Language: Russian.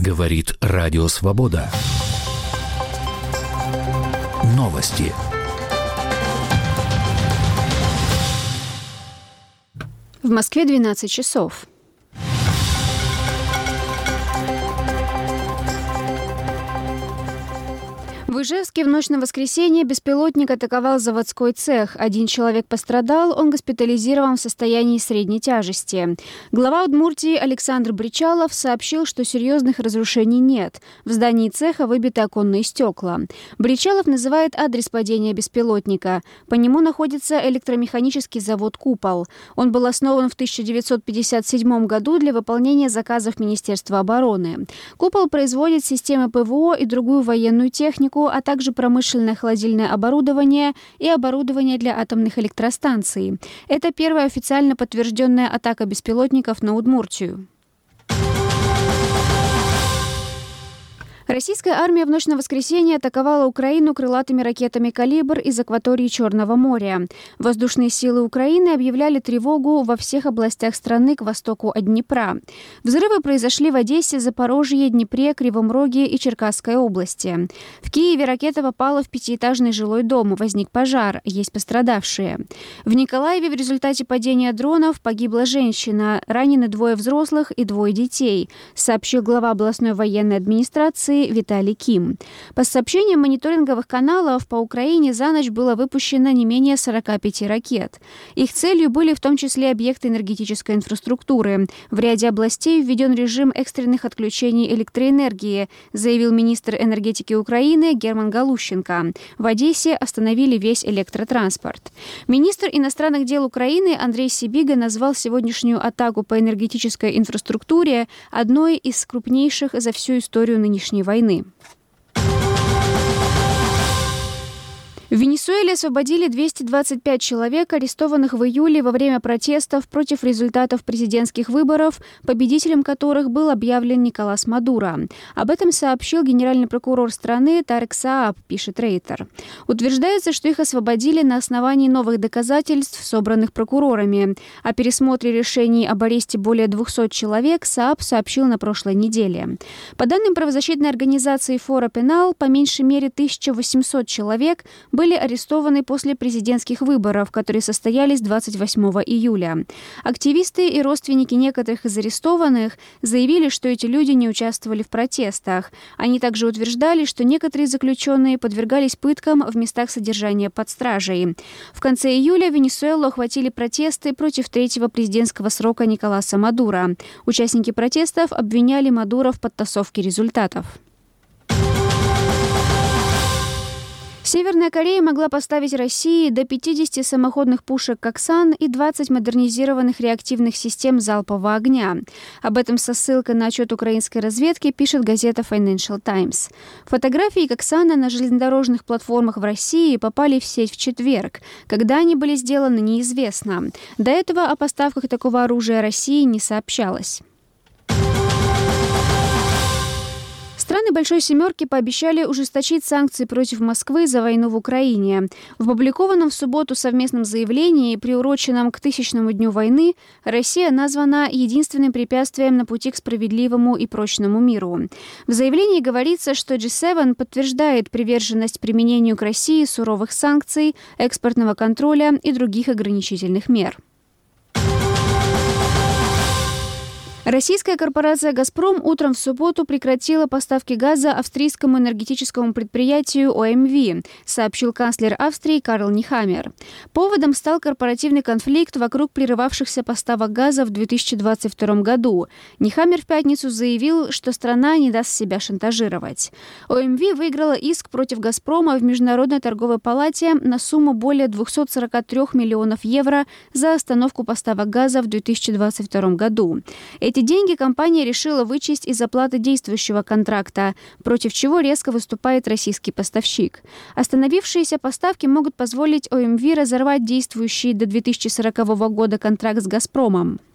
Говорит Радио Свобода. Новости. В Москве 12 часов. В Ижевске в ночь на воскресенье беспилотник атаковал заводской цех. 1 человек пострадал, он госпитализирован в состоянии средней тяжести. Глава Удмуртии Александр Бричалов сообщил, что серьезных разрушений нет. В здании цеха выбиты оконные стекла. Бричалов называет адрес падения беспилотника. По нему находится электромеханический завод «Купол». Он был основан в 1957 году для выполнения заказов Министерства обороны. «Купол» производит системы ПВО и другую военную технику, а также промышленное холодильное оборудование и оборудование для атомных электростанций. Это первая официально подтвержденная атака беспилотников на Удмуртию. Российская армия в ночь на воскресенье атаковала Украину крылатыми ракетами «Калибр» из акватории Черного моря. Воздушные силы Украины объявляли тревогу во всех областях страны к востоку от Днепра. Взрывы произошли в Одессе, Запорожье, Днепре, Кривом Роге и Черкасской области. В Киеве ракета попала в 5-этажный жилой дом. Возник пожар, есть пострадавшие. В Николаеве в результате падения дронов погибла женщина, ранены 2 взрослых и 2 детей, сообщил глава областной военной администрации Виталий Ким. По сообщениям мониторинговых каналов, по Украине за ночь было выпущено не менее 45 ракет. Их целью были в том числе объекты энергетической инфраструктуры. В ряде областей введен режим экстренных отключений электроэнергии, заявил министр энергетики Украины Герман Галущенко. В Одессе остановили весь электротранспорт. Министр иностранных дел Украины Андрей Сибига назвал сегодняшнюю атаку по энергетической инфраструктуре одной из крупнейших за всю историю нынешней войны. В Венесуэле освободили 225 человек, арестованных в июле во время протестов против результатов президентских выборов, победителем которых был объявлен Николас Мадуро. Об этом сообщил генеральный прокурор страны Тарек Сааб, пишет Рейтер. Утверждается, что их освободили на основании новых доказательств, собранных прокурорами. О пересмотре решений об аресте более 200 человек Сааб сообщил на прошлой неделе. По данным правозащитной организации Фора Пенал, по меньшей мере 1800 человек были арестованы после президентских выборов, которые состоялись 28 июля. Активисты и родственники некоторых из арестованных заявили, что эти люди не участвовали в протестах. Они также утверждали, что некоторые заключенные подвергались пыткам в местах содержания под стражей. В конце июля Венесуэлу охватили протесты против 3-го президентского срока Николаса Мадуро. Участники протестов обвиняли Мадуро в подтасовке результатов. Северная Корея могла поставить России до 50 самоходных пушек «Коксан» и 20 модернизированных реактивных систем залпового огня. Об этом со ссылкой на отчет украинской разведки пишет газета Financial Times. Фотографии «Коксана» на железнодорожных платформах в России попали в сеть в четверг. Когда они были сделаны, неизвестно. До этого о поставках такого оружия России не сообщалось. Страны Большой Семерки пообещали ужесточить санкции против Москвы за войну в Украине. В опубликованном в субботу совместном заявлении, приуроченном к 1000-му дню войны, Россия названа единственным препятствием на пути к справедливому и прочному миру. В заявлении говорится, что G7 подтверждает приверженность применению к России суровых санкций, экспортного контроля и других ограничительных мер. Российская корпорация «Газпром» утром в субботу прекратила поставки газа австрийскому энергетическому предприятию ОМВ, сообщил канцлер Австрии Карл Нихаммер. Поводом стал корпоративный конфликт вокруг прерывавшихся поставок газа в 2022 году. Нихаммер в пятницу заявил, что страна не даст себя шантажировать. ОМВ выиграла иск против «Газпрома» в Международной торговой палате на сумму более 243 миллионов евро за остановку поставок газа в 2022 году. Эти деньги компания решила вычесть из оплаты действующего контракта, против чего резко выступает российский поставщик. Остановившиеся поставки могут позволить ОМВ разорвать действующий до 2040 года контракт с «Газпромом».